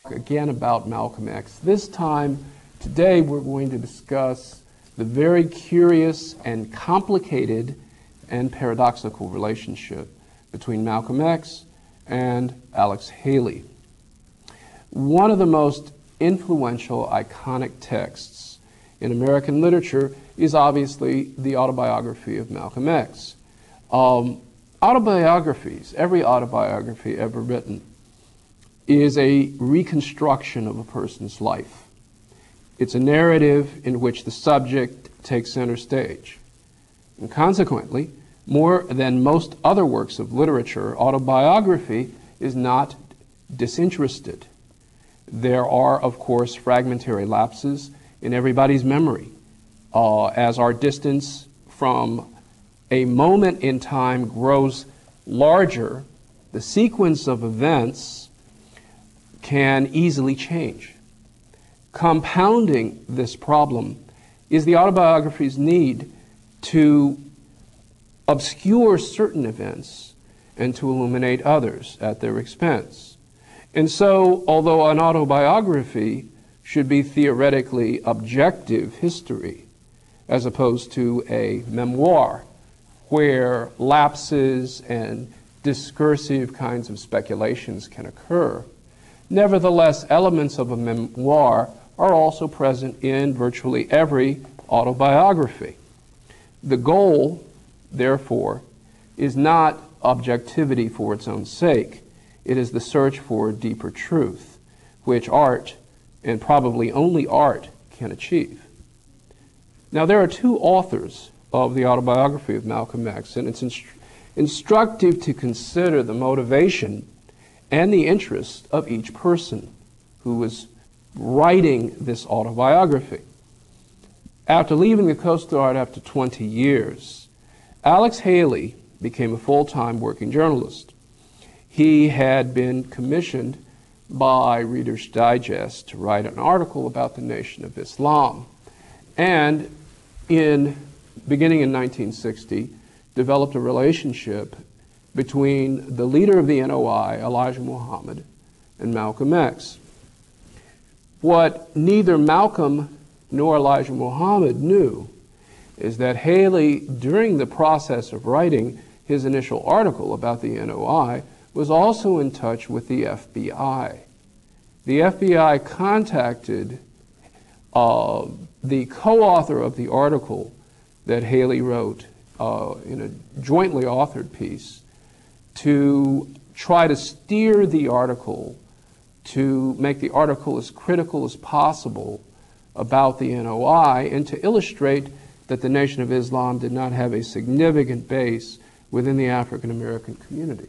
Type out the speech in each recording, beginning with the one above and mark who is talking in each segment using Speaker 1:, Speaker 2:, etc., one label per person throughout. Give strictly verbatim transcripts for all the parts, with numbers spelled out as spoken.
Speaker 1: Again about Malcolm X. This time, today, we're going to discuss the very curious and complicated and paradoxical relationship between Malcolm X and Alex Haley. One of the most influential, iconic texts in American literature is obviously the autobiography of Malcolm X. Um, autobiographies, every autobiography ever written, is a reconstruction of a person's life. It's a narrative in which the subject takes center stage. And consequently, more than most other works of literature, autobiography is not disinterested. There are, of course, fragmentary lapses in everybody's memory. Uh, as our distance from a moment in time grows larger, the sequence of events can easily change. Compounding this problem is the autobiography's need to obscure certain events and to illuminate others at their expense. And so, although an autobiography should be theoretically objective history, as opposed to a memoir, where lapses and discursive kinds of speculations can occur, nevertheless, elements of a memoir are also present in virtually every autobiography. The goal, therefore, is not objectivity for its own sake. It is the search for deeper truth, which art, and probably only art, can achieve. Now, there are two authors of the autobiography of Malcolm X, and it's instru- instructive to consider the motivation and the interest of each person who was writing this autobiography. After leaving the Coast Guard after twenty years, Alex Haley became a full-time working journalist. He had been commissioned by Reader's Digest to write an article about the Nation of Islam, and in beginning in nineteen sixty, developed a relationship between the leader of the N O I, Elijah Muhammad, and Malcolm X. What neither Malcolm nor Elijah Muhammad knew is that Haley, during the process of writing his initial article about the N O I, was also in touch with the F B I. The F B I contacted uh, the co-author of the article that Haley wrote uh, in a jointly authored piece to try to steer the article, to make the article as critical as possible about the N O I, and to illustrate that the Nation of Islam did not have a significant base within the African American community.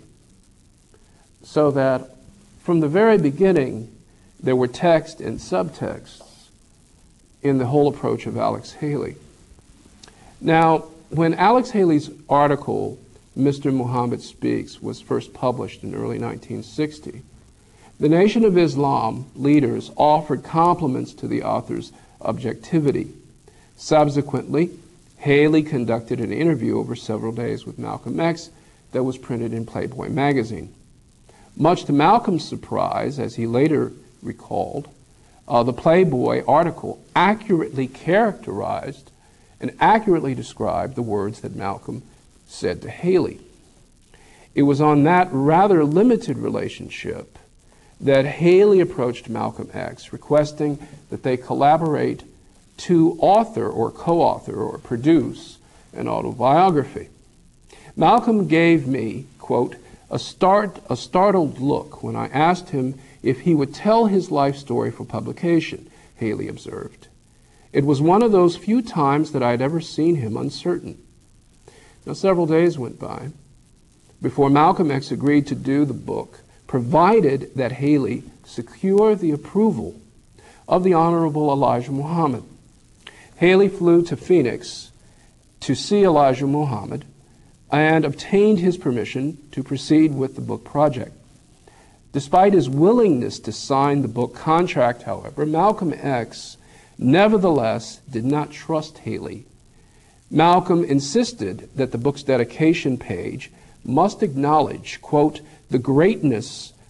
Speaker 1: So that from the very beginning, there were text and subtexts in the whole approach of Alex Haley. Now, when Alex Haley's article, Mister Muhammad Speaks, was first published in early nineteen sixty, the Nation of Islam leaders offered compliments to the author's objectivity. Subsequently, Haley conducted an interview over several days with Malcolm X that was printed in Playboy magazine. Much to Malcolm's surprise, as he later recalled, uh, the Playboy article accurately characterized and accurately described the words that Malcolm said to Haley. It was on that rather limited relationship that Haley approached Malcolm X, requesting that they collaborate to author or co-author or produce an autobiography. Malcolm gave me, quote, a start, a startled look when I asked him if he would tell his life story for publication, Haley observed. It was one of those few times that I had ever seen him uncertain. Now, several days went by before Malcolm X agreed to do the book, provided that Haley secure the approval of the Honorable Elijah Muhammad. Haley flew to Phoenix to see Elijah Muhammad and obtained his permission to proceed with the book project. Despite his willingness to sign the book contract, however, Malcolm X nevertheless did not trust Haley. Malcolm insisted that the book's dedication page must acknowledge, quote, the greatness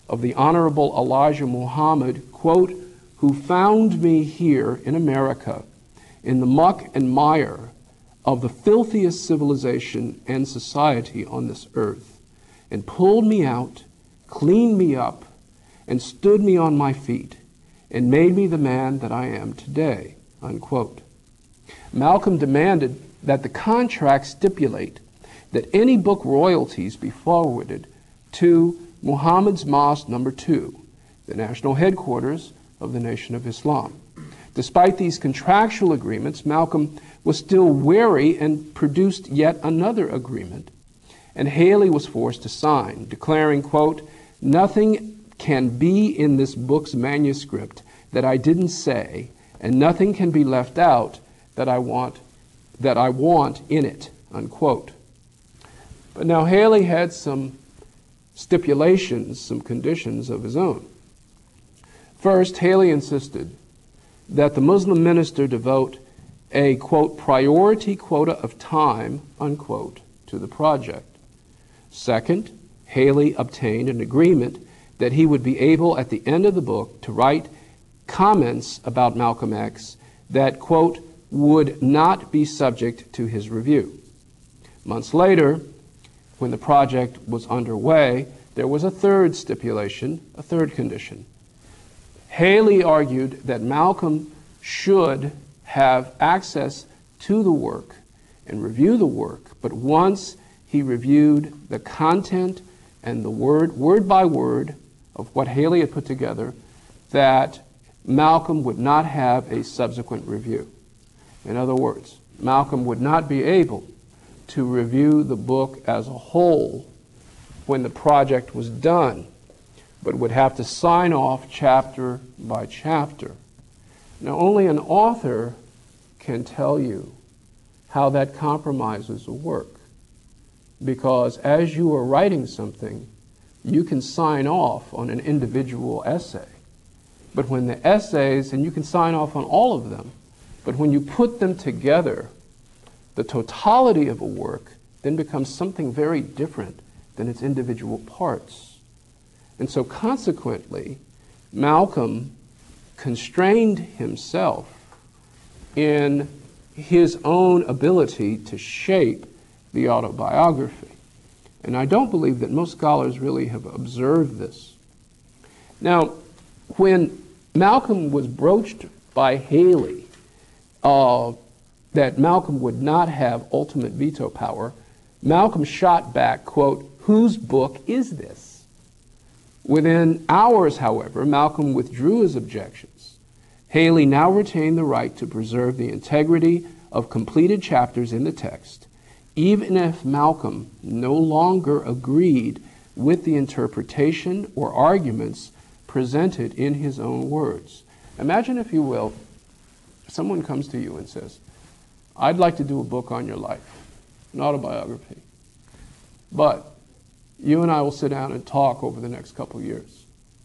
Speaker 1: of the Honorable Elijah Muhammad, quote, who found me here in America in the muck and mire of the filthiest civilization and society on this earth, and pulled me out, cleaned me up, and stood me on my feet, and made me the man that I am today, unquote. Malcolm demanded that the contract stipulate that any book royalties be forwarded to Muhammad's Mosque Number Two, the national headquarters of the Nation of Islam. Despite these contractual agreements, Malcolm was still wary and produced yet another agreement, and Haley was forced to sign, declaring, quote, nothing can be in this book's manuscript that I didn't say, and nothing can be left out that I want that I want in it, unquote. But now Haley had some stipulations, some conditions of his own. First, Haley insisted that the Muslim minister devote a, quote, priority quota of time, unquote, to the project. Second, Haley obtained an agreement that he would be able at the end of the book to write comments about Malcolm X that, quote, would not be subject to his review. Months later, when the project was underway, there was a third stipulation, a third condition. Haley argued that Malcolm should have access to the work and review the work, but once he reviewed the content and the word, word by word, of what Haley had put together, that Malcolm would not have a subsequent review. In other words, Malcolm would not be able to review the book as a whole when the project was done, but would have to sign off chapter by chapter. Now, only an author can tell you how that compromises a work, because as you are writing something, you can sign off on an individual essay. But when the essays, and you can sign off on all of them, but when you put them together, the totality of a work then becomes something very different than its individual parts. And so consequently, Malcolm constrained himself in his own ability to shape the autobiography. And I don't believe that most scholars really have observed this. Now, when Malcolm was broached by Haley, uh, that Malcolm would not have ultimate veto power, Malcolm shot back, quote, whose book is this? Within hours, however, Malcolm withdrew his objections. Haley now retained the right to preserve the integrity of completed chapters in the text, even if Malcolm no longer agreed with the interpretation or arguments presented in his own words. Imagine, if you will, someone comes to you and says, I'd like to do a book on your life, an autobiography, but you and I will sit down and talk over the next couple years,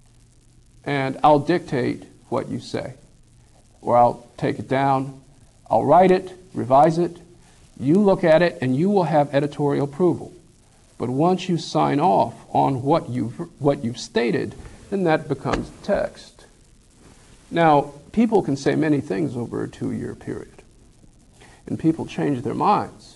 Speaker 1: and I'll dictate what you say, or I'll take it down, I'll write it, revise it, you look at it, and you will have editorial approval. But once you sign off on what you've, what you've stated, then that becomes text. Now, people can say many things over a two-year period, and people change their minds.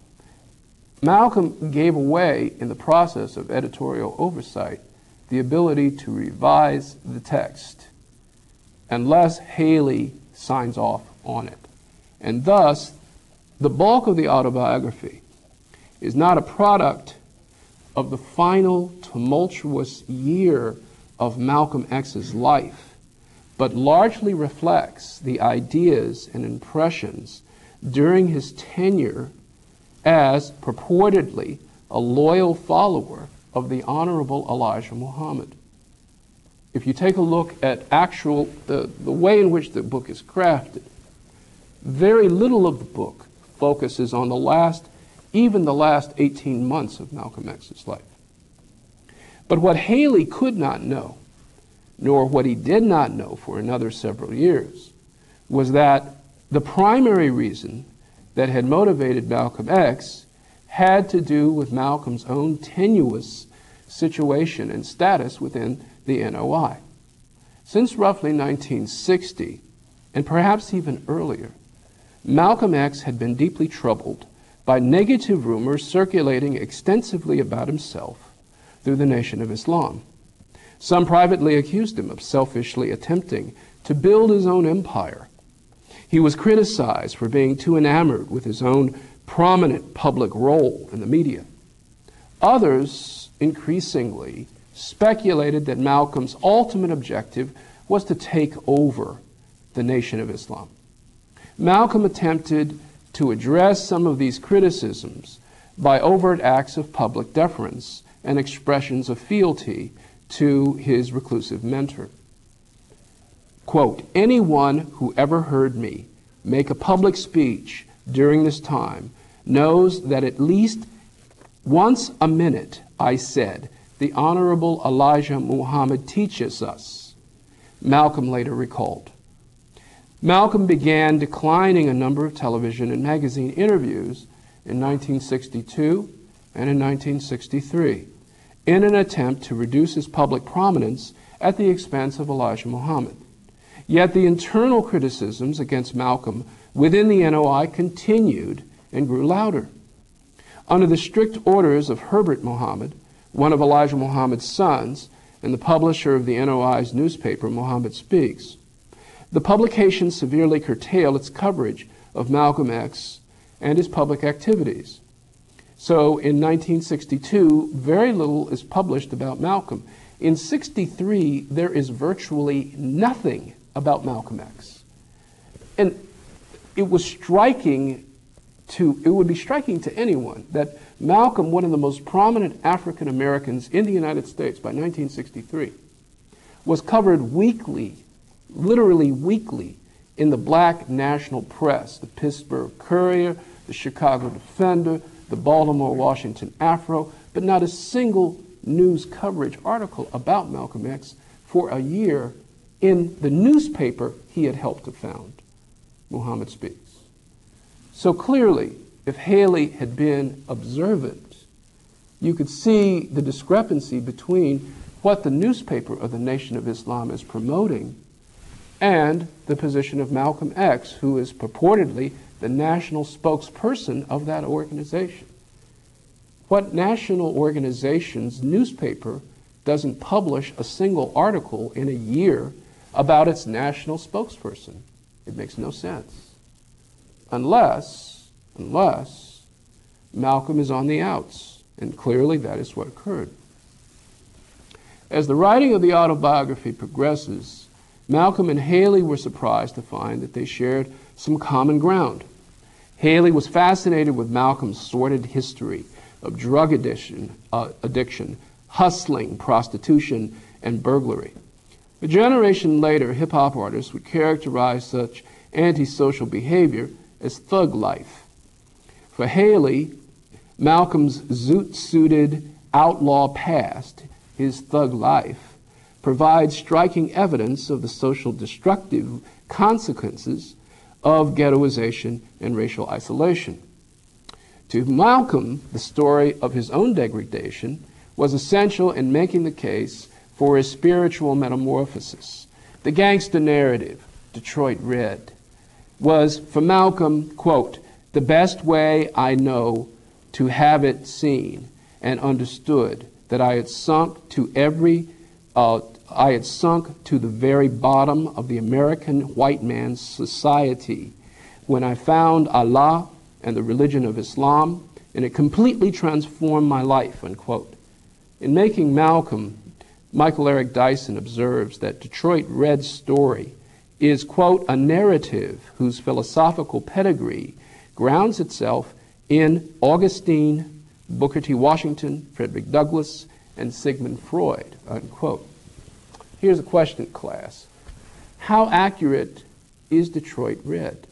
Speaker 1: Malcolm gave away, in the process of editorial oversight, the ability to revise the text unless Haley signs off on it. And thus, the bulk of the autobiography is not a product of the final tumultuous year of Malcolm X's life, but largely reflects the ideas and impressions during his tenure as purportedly a loyal follower of the Honorable Elijah Muhammad. If you take a look at actual, the, the way in which the book is crafted, very little of the book focuses on the last, even the last eighteen months of Malcolm X's life. But what Haley could not know, nor what he did not know for another several years, was that the primary reason that had motivated Malcolm X had to do with Malcolm's own tenuous situation and status within the N O I. Since roughly nineteen sixty, and perhaps even earlier, Malcolm X had been deeply troubled by negative rumors circulating extensively about himself through the Nation of Islam. Some privately accused him of selfishly attempting to build his own empire. He was criticized for being too enamored with his own prominent public role in the media. Others, increasingly, speculated that Malcolm's ultimate objective was to take over the Nation of Islam. Malcolm attempted to address some of these criticisms by overt acts of public deference and expressions of fealty to his reclusive mentor. Quote, anyone who ever heard me make a public speech during this time knows that at least once a minute I said, the Honorable Elijah Muhammad teaches us, Malcolm later recalled. Malcolm began declining a number of television and magazine interviews in nineteen sixty-two and in nineteen sixty-three in an attempt to reduce his public prominence at the expense of Elijah Muhammad. Yet the internal criticisms against Malcolm within the N O I continued and grew louder. Under the strict orders of Herbert Muhammad, one of Elijah Muhammad's sons and the publisher of the N O I's newspaper, Muhammad Speaks, the publication severely curtailed its coverage of Malcolm X and his public activities. So in nineteen sixty-two, very little is published about Malcolm. In sixty-three, there is virtually nothing about Malcolm X. And it was striking to, it would be striking to anyone that Malcolm, one of the most prominent African Americans in the United States by nineteen sixty-three, was covered weekly, literally weekly, in the black national press, the Pittsburgh Courier, the Chicago Defender, the Baltimore Washington Afro, but not a single news coverage article about Malcolm X for a year in the newspaper he had helped to found, Muhammad Speaks. So clearly, if Haley had been observant, you could see the discrepancy between what the newspaper of the Nation of Islam is promoting and the position of Malcolm X, who is purportedly the national spokesperson of that organization. What national organization's newspaper doesn't publish a single article in a year about its national spokesperson? It makes no sense. Unless, unless Malcolm is on the outs, and clearly that is what occurred. As the writing of the autobiography progresses, Malcolm and Haley were surprised to find that they shared some common ground. Haley was fascinated with Malcolm's sordid history of drug addiction, uh, addiction, hustling, prostitution, and burglary. A generation later, hip-hop artists would characterize such antisocial behavior as thug life. For Haley, Malcolm's zoot-suited outlaw past, his thug life, provides striking evidence of the social destructive consequences of ghettoization and racial isolation. To Malcolm, the story of his own degradation was essential in making the case for his spiritual metamorphosis. The gangster narrative, Detroit Red, was for Malcolm, quote, the best way I know to have it seen and understood that I had sunk to every, uh, I had sunk to the very bottom of the American white man's society when I found Allah and the religion of Islam, and it completely transformed my life, unquote. In making Malcolm, Michael Eric Dyson observes that Detroit Red's story is, quote, a narrative whose philosophical pedigree grounds itself in Augustine, Booker T. Washington, Frederick Douglass, and Sigmund Freud, unquote. Here's a question, class. How accurate is Detroit Red?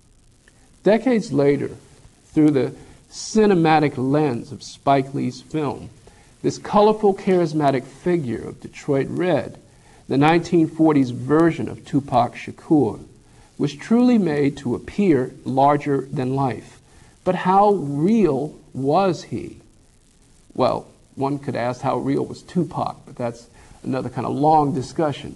Speaker 1: Decades later, through the cinematic lens of Spike Lee's film, this colorful, charismatic figure of Detroit Red, the nineteen forties version of Tupac Shakur, was truly made to appear larger than life. But how real was he? Well, one could ask how real was Tupac, but that's another kind of long discussion.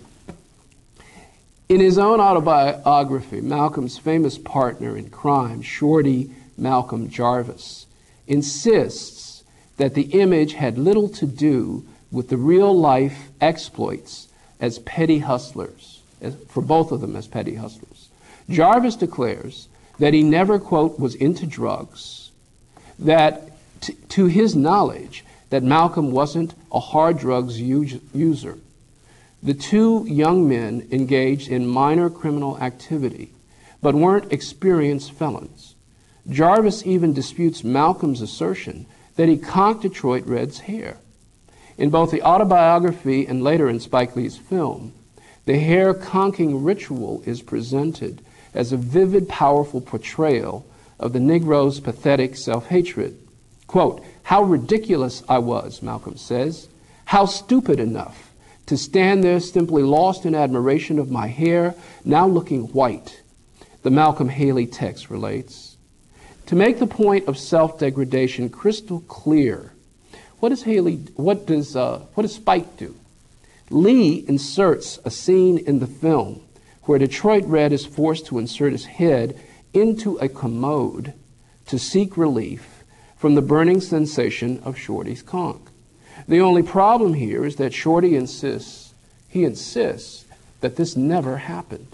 Speaker 1: In his own autobiography, Malcolm's famous partner in crime, Shorty Malcolm Jarvis, insists that the image had little to do with the real-life exploits as petty hustlers, as, for both of them as petty hustlers. Jarvis declares that he never, quote, was into drugs, that t- to his knowledge, that Malcolm wasn't a hard drugs u- user. The two young men engaged in minor criminal activity, but weren't experienced felons. Jarvis even disputes Malcolm's assertion that he conked Detroit Red's hair. In both the autobiography and later in Spike Lee's film, the hair conking ritual is presented as a vivid, powerful portrayal of the Negro's pathetic self-hatred. Quote, "How ridiculous I was," Malcolm says. "How stupid enough to stand there simply lost in admiration of my hair, now looking white," the Malcolm Haley text relates. To make the point of self-degradation crystal clear, what does Haley, what does, uh, what does Spike do? Lee inserts a scene in the film where Detroit Red is forced to insert his head into a commode to seek relief from the burning sensation of Shorty's conch. The only problem here is that Shorty insists, he insists that this never happened.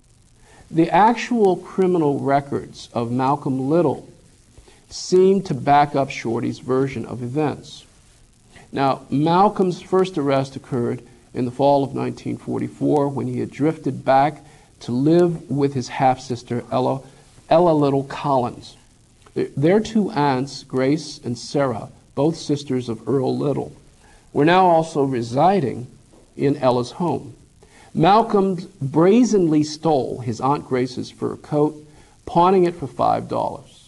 Speaker 1: The actual criminal records of Malcolm Little seem to back up Shorty's version of events. Now, Malcolm's first arrest occurred in the fall of nineteen forty-four when he had drifted back to live with his half-sister Ella, Ella Little Collins. Their two aunts, Grace and Sarah, both sisters of Earl Little, were now also residing in Ella's home. Malcolm brazenly stole his Aunt Grace's fur coat, pawning it for five dollars.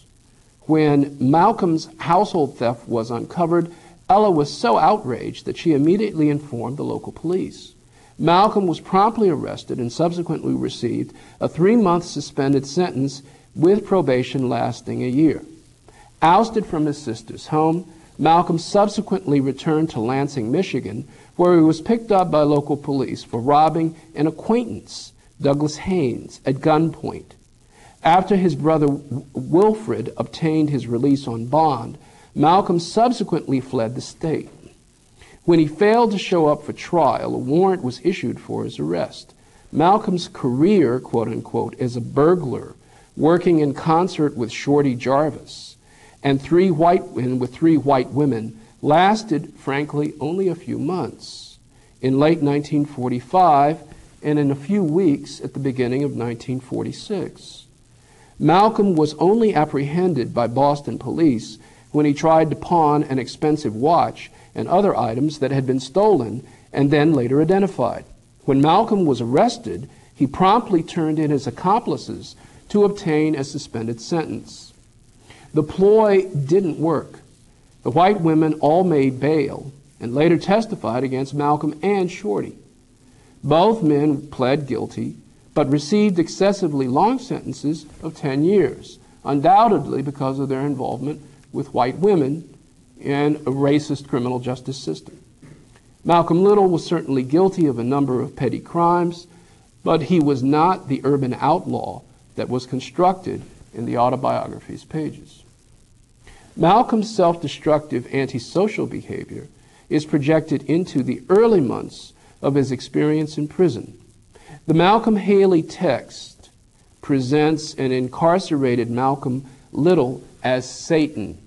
Speaker 1: When Malcolm's household theft was uncovered, Ella was so outraged that she immediately informed the local police. Malcolm was promptly arrested and subsequently received a three-month suspended sentence with probation lasting a year. Ousted from his sister's home, Malcolm subsequently returned to Lansing, Michigan, where he was picked up by local police for robbing an acquaintance, Douglas Haynes, at gunpoint. After his brother Wilfred obtained his release on bond, Malcolm subsequently fled the state. When he failed to show up for trial, a warrant was issued for his arrest. Malcolm's career, quote unquote, as a burglar, working in concert with Shorty Jarvis, and three white and with three white women, lasted, frankly, only a few months. In late nineteen forty-five, and in a few weeks at the beginning of nineteen forty-six. Malcolm was only apprehended by Boston police when he tried to pawn an expensive watch and other items that had been stolen and then later identified. When Malcolm was arrested, he promptly turned in his accomplices to obtain a suspended sentence. The ploy didn't work. The white women all made bail and later testified against Malcolm and Shorty. Both men pled guilty, but received excessively long sentences of ten years, undoubtedly because of their involvement with white women in a racist criminal justice system. Malcolm Little was certainly guilty of a number of petty crimes, but he was not the urban outlaw that was constructed in the autobiography's pages. Malcolm's self-destructive antisocial behavior is projected into the early months of his experience in prison. The Malcolm Haley text presents an incarcerated Malcolm Little as Satan,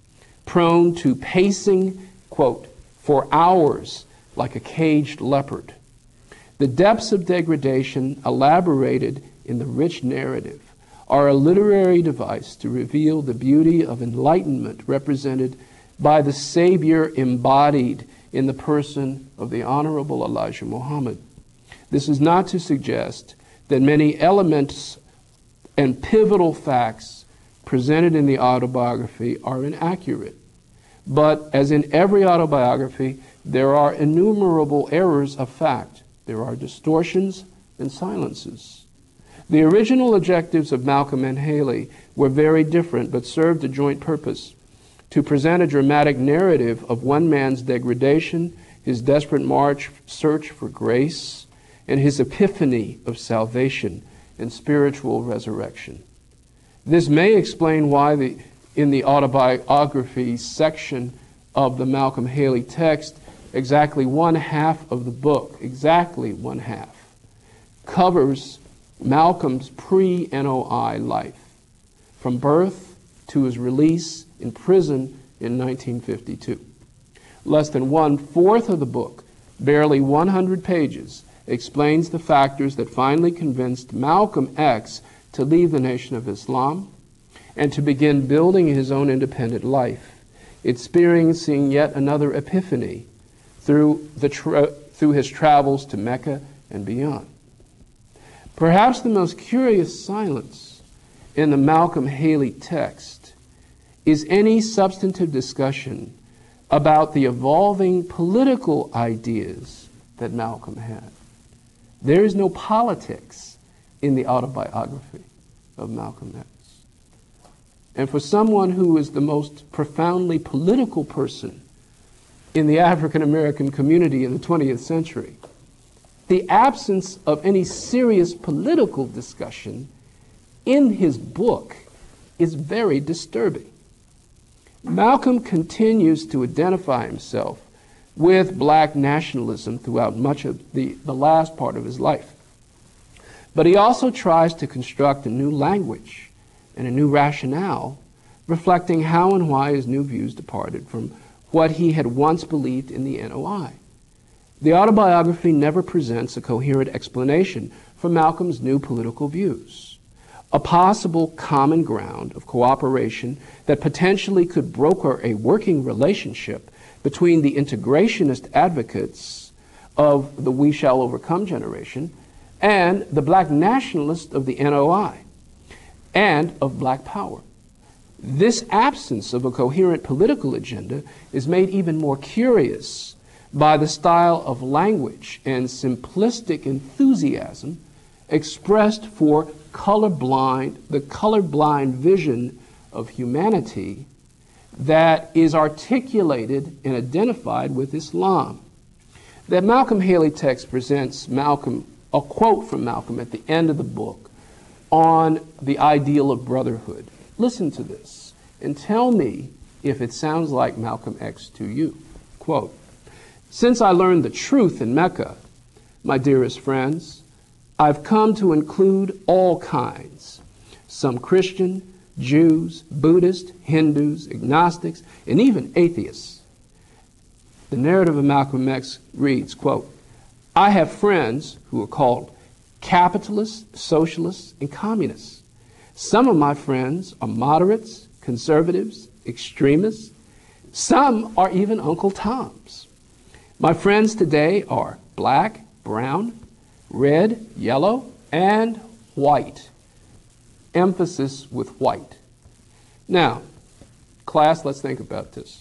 Speaker 1: prone to pacing, quote, for hours like a caged leopard. The depths of degradation elaborated in the rich narrative are a literary device to reveal the beauty of enlightenment represented by the Savior embodied in the person of the Honorable Elijah Muhammad. This is not to suggest that many elements and pivotal facts presented in the autobiography are inaccurate. But as in every autobiography, there are innumerable errors of fact. There are distortions and silences. The original objectives of Malcolm and Haley were very different, but served a joint purpose: to present a dramatic narrative of one man's degradation, his desperate march, search for grace, and his epiphany of salvation and spiritual resurrection. This may explain why the, in the autobiography section of the Malcolm Haley text, exactly one half of the book, exactly one half, covers Malcolm's pre-N O I life, from birth to his release in prison in nineteen fifty-two. Less than one-fourth of the book, barely one hundred pages, explains the factors that finally convinced Malcolm X to leave the Nation of Islam and to begin building his own independent life, experiencing yet another epiphany through, the tra- through his travels to Mecca and beyond. Perhaps the most curious silence in the Malcolm Haley text is any substantive discussion about the evolving political ideas that Malcolm had. There is no politics in the autobiography of Malcolm X. And for someone who is the most profoundly political person in the African American community in the twentieth century, the absence of any serious political discussion in his book is very disturbing. Malcolm continues to identify himself with black nationalism throughout much of the, the last part of his life. But he also tries to construct a new language and a new rationale, reflecting how and why his new views departed from what he had once believed in the N O I. The autobiography never presents a coherent explanation for Malcolm's new political views, a possible common ground of cooperation that potentially could broker a working relationship between the integrationist advocates of the We Shall Overcome generation and the black nationalists of the N O I and of black power. This absence of a coherent political agenda is made even more curious by the style of language and simplistic enthusiasm expressed for colorblind, the colorblind vision of humanity that is articulated and identified with Islam. That Malcolm Haley text presents Malcolm, a quote from Malcolm at the end of the book on the ideal of brotherhood. Listen to this and tell me if it sounds like Malcolm X to you. Quote, "Since I learned the truth in Mecca, my dearest friends, I've come to include all kinds, some Christian, Jews, Buddhists, Hindus, agnostics, and even atheists." The narrative of Malcolm X reads, quote, "I have friends who are called capitalists, socialists, and communists. Some of my friends are moderates, conservatives, extremists. Some are even Uncle Toms. My friends today are black, brown, red, yellow, and white." Emphasis with white. Now, class, let's think about this.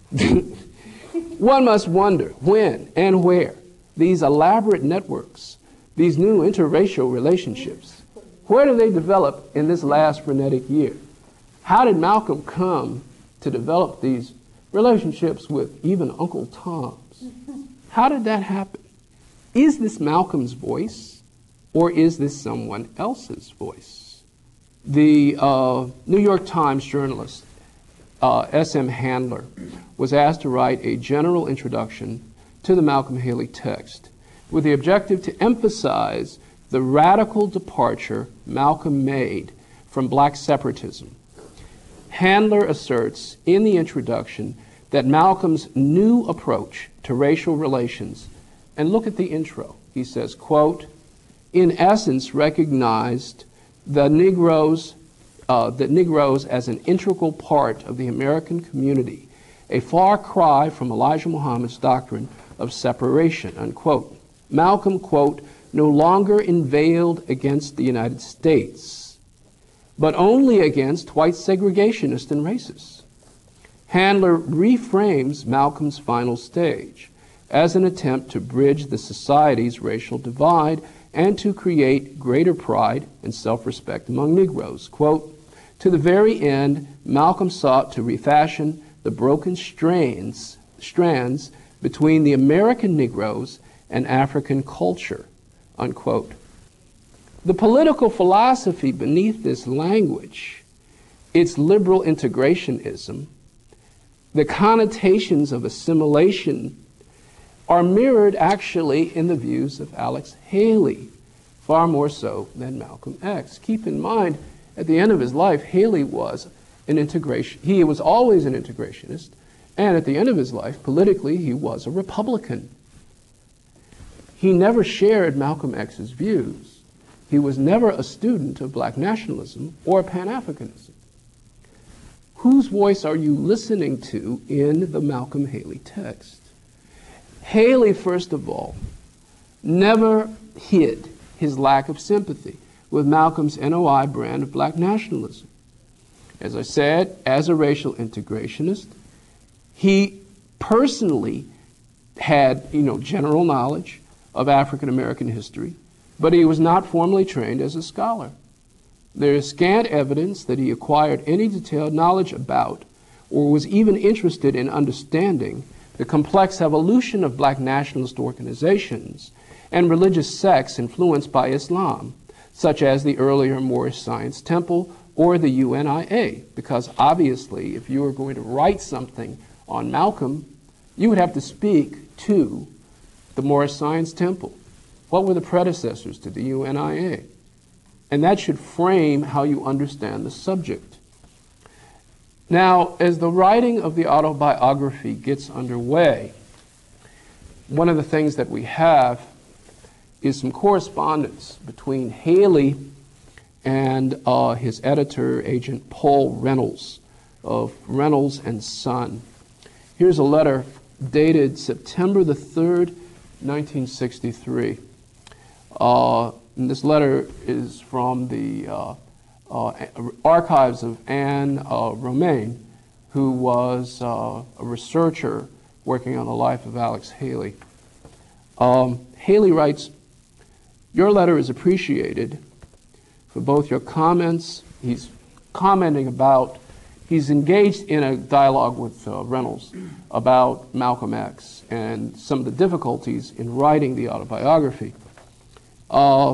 Speaker 1: One must wonder when and where these elaborate networks, these new interracial relationships, where do they develop in this last frenetic year? How did Malcolm come to develop these relationships with even Uncle Toms? How did that happen? Is this Malcolm's voice, or is this someone else's voice? The uh, New York Times journalist, uh, S M Handler, was asked to write a general introduction to the Malcolm Haley text with the objective to emphasize the radical departure Malcolm made from black separatism. Handler asserts in the introduction that Malcolm's new approach to racial relations, and look at the intro, he says, quote, "in essence recognized the Negroes, uh, the Negroes as an integral part of the American community, a far cry from Elijah Muhammad's doctrine of separation," unquote. Malcolm, quote, "no longer inveighed against the United States, but only against white segregationists and racists." Handler reframes Malcolm's final stage as an attempt to bridge the society's racial divide and to create greater pride and self-respect among Negroes. Quote, "To the very end, Malcolm sought to refashion the broken strands, strands between the American Negroes and African culture, unquote. The political philosophy beneath this language, its liberal integrationism, the connotations of assimilation are mirrored actually in the views of Alex Haley, far more so than Malcolm X. Keep in mind, at the end of his life, Haley was an integration, he was always an integrationist, and at the end of his life, politically, he was a Republican. He never shared Malcolm X's views. He was never a student of black nationalism or Pan-Africanism. Whose voice are you listening to in the Malcolm Haley text? Haley, first of all, never hid his lack of sympathy with Malcolm's N O I brand of black nationalism. As I said, as a racial integrationist, he personally had, you know, general knowledge of African American history, but he was not formally trained as a scholar. There is scant evidence that he acquired any detailed knowledge about or was even interested in understanding the complex evolution of black nationalist organizations and religious sects influenced by Islam, such as the earlier Moorish Science Temple or the U N I A, because obviously if you were going to write something on Malcolm, you would have to speak to the Moorish Science Temple. What were the predecessors to the U N I A? And that should frame how you understand the subject. Now, as the writing of the autobiography gets underway, one of the things that we have is some correspondence between Haley and uh, his editor, Agent Paul Reynolds of Reynolds and Son. Here's a letter dated September the third, nineteen sixty-three. Uh, and this letter is from the uh, uh, archives of Anne uh, Romaine, who was uh, a researcher working on the life of Alex Haley. Um, Haley writes, "Your letter is appreciated for both your comments." He's commenting about, he's engaged in a dialogue with uh, Reynolds about Malcolm X and some of the difficulties in writing the autobiography. Uh,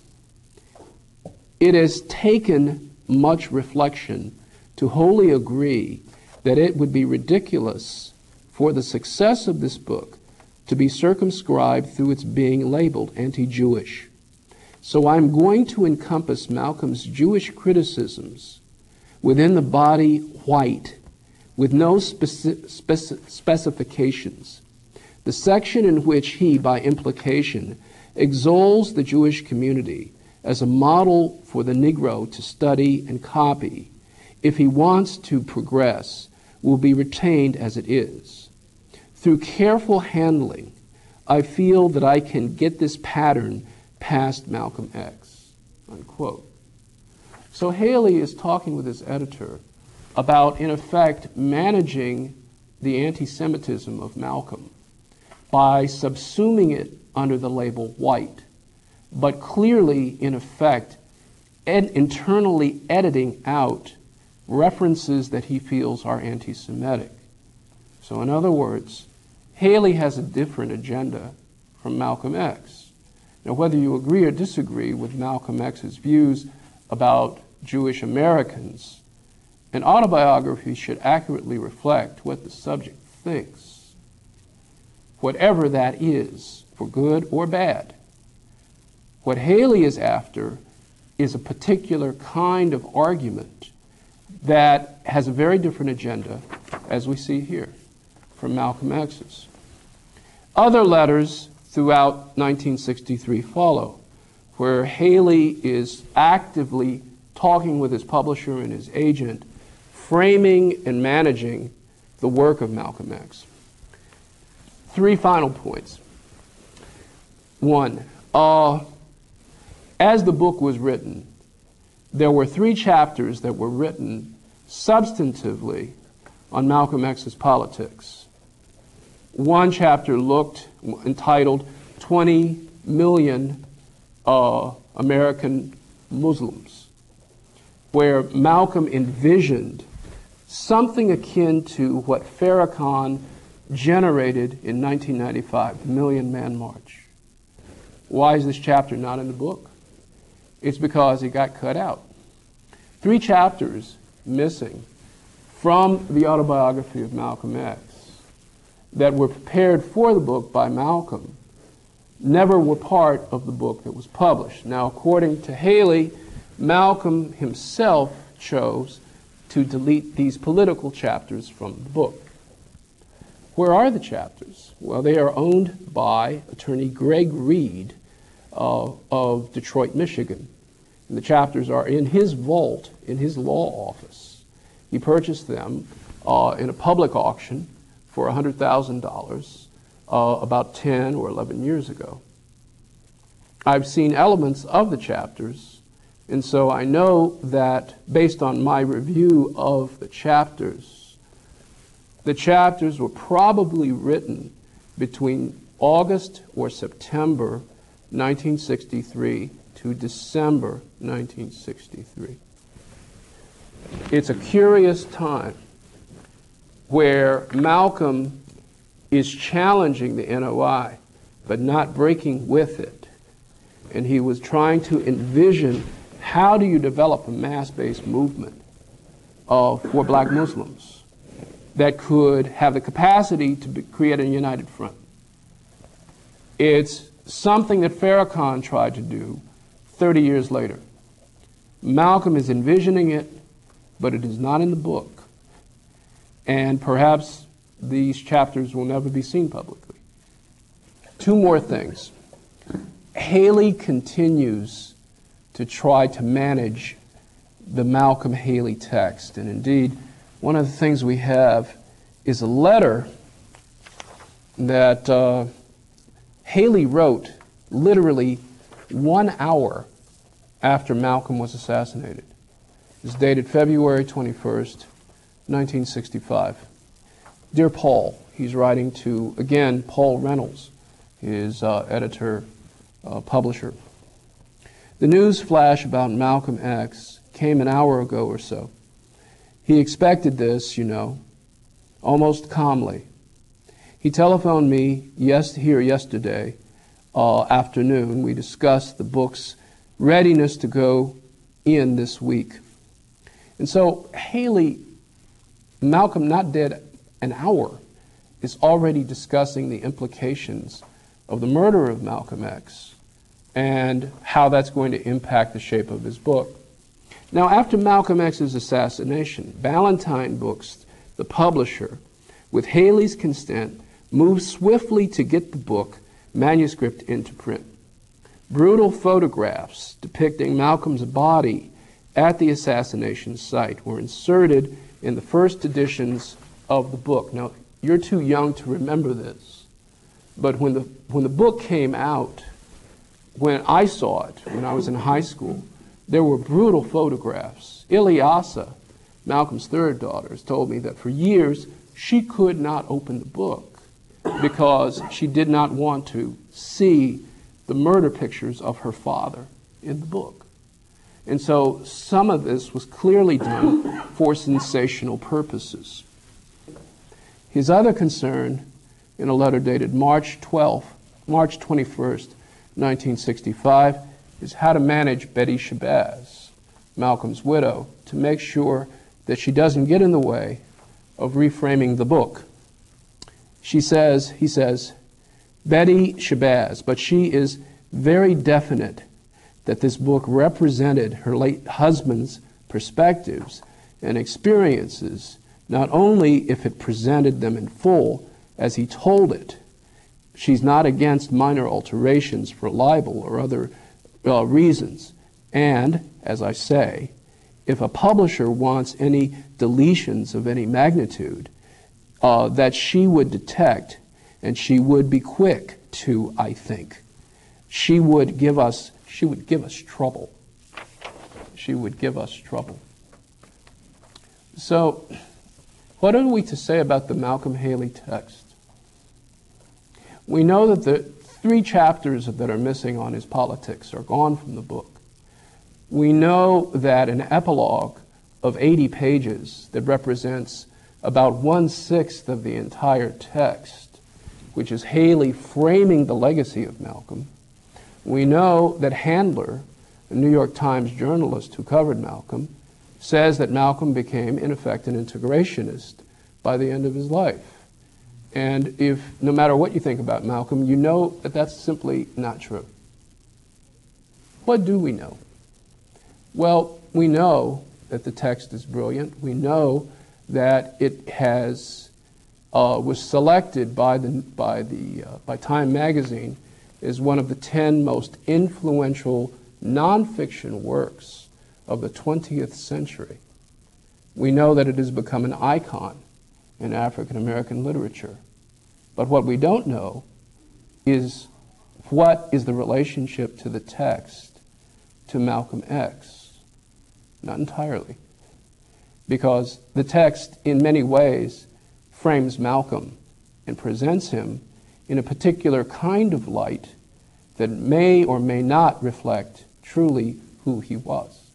Speaker 1: it has taken much reflection to wholly agree that it would be ridiculous for the success of this book to be circumscribed through its being labeled anti-Jewish. So I'm going to encompass Malcolm's Jewish criticisms within the body white, with no speci- speci- specifications. The section in which he, by implication, extols the Jewish community as a model for the Negro to study and copy, if he wants to progress, will be retained as it is. Through careful handling, I feel that I can get this pattern past Malcolm X, unquote. So Haley is talking with his editor about, in effect, managing the anti-Semitism of Malcolm by subsuming it under the label white, but clearly, in effect, ed- internally editing out references that he feels are anti-Semitic. So in other words, Haley has a different agenda from Malcolm X. Now, whether you agree or disagree with Malcolm X's views about Jewish Americans, an autobiography should accurately reflect what the subject thinks, whatever that is, for good or bad. What Haley is after is a particular kind of argument that has a very different agenda, as we see here, from Malcolm X's. Other letters throughout nineteen sixty-three follow, where Haley is actively talking with his publisher and his agent, framing and managing the work of Malcolm X. Three final points. One, uh, as the book was written, there were three chapters that were written substantively on Malcolm X's politics. One chapter looked, entitled twenty million uh, American Muslims, where Malcolm envisioned something akin to what Farrakhan generated in nineteen ninety-five, the Million Man March. Why is this chapter not in the book? It's because it got cut out. Three chapters missing from the autobiography of Malcolm X that were prepared for the book by Malcolm never were part of the book that was published. Now, according to Haley, Malcolm himself chose to delete these political chapters from the book. Where are the chapters? Well, they are owned by attorney Greg Reed uh, of Detroit, Michigan. And the chapters are in his vault, in his law office. He purchased them uh, in a public auction for one hundred thousand dollars uh, about ten or eleven years ago. I've seen elements of the chapters, and so I know that based on my review of the chapters, the chapters were probably written between August or September nineteen sixty-three to December nineteen sixty-three. It's a curious time where Malcolm is challenging the N O I, but not breaking with it. And he was trying to envision, how do you develop a mass-based movement uh, for black Muslims that could have the capacity to be, create a united front? It's something that Farrakhan tried to do thirty years later. Malcolm is envisioning it, but it is not in the book. And perhaps these chapters will never be seen publicly. Two more things. Haley continues to try to manage the Malcolm Haley text. And indeed, one of the things we have is a letter that uh, Haley wrote literally one hour after Malcolm was assassinated. It's dated February twenty-first, nineteen sixty-five. Dear Paul, he's writing to, again, Paul Reynolds, his uh, editor, uh, publisher. The news flash about Malcolm X came an hour ago or so. He expected this, you know, almost calmly. He telephoned me yes, here yesterday uh, afternoon. We discussed the book's readiness to go in this week. And so Haley, Malcolm not dead an hour, is already discussing the implications of the murder of Malcolm X and how that's going to impact the shape of his book. Now, after Malcolm X's assassination, Ballantine Books, the publisher, with Haley's consent, moved swiftly to get the book manuscript into print. Brutal photographs depicting Malcolm's body at the assassination site were inserted in the first editions of the book. Now, you're too young to remember this, but when the, when the book came out, when I saw it, when I was in high school, there were brutal photographs. Ilyasa, Malcolm's third daughter, has told me that for years she could not open the book because she did not want to see the murder pictures of her father in the book. And so some of this was clearly done for sensational purposes. His other concern, in a letter dated March twelfth, March twenty-first, nineteen sixty-five, is how to manage Betty Shabazz, Malcolm's widow, to make sure that she doesn't get in the way of reframing the book. She says, he says, Betty Shabazz, but she is very definite that this book represented her late husband's perspectives and experiences, not only if it presented them in full as he told it. She's not against minor alterations for libel or other uh, reasons. And, as I say, if a publisher wants any deletions of any magnitude, uh, that she would detect, and she would be quick to, I think. She would give us, she would give us trouble. She would give us trouble. So, what are we to say about the Malcolm Haley text? We know that the three chapters that are missing on his politics are gone from the book. We know that an epilogue of eighty pages that represents about one-sixth of the entire text, which is Haley framing the legacy of Malcolm. We know that Handler, a New York Times journalist who covered Malcolm, says that Malcolm became, in effect, an integrationist by the end of his life. And if, no matter what you think about Malcolm, you know that that's simply not true. What do we know? Well, we know that the text is brilliant. We know that it has uh, was selected by the by the uh, by Time magazine as one of the ten most influential nonfiction works of the twentieth century. We know that it has become an icon in African American literature. But what we don't know is what is the relationship to the text to Malcolm X. Not entirely. Because the text, in many ways, frames Malcolm and presents him in a particular kind of light that may or may not reflect truly who he was.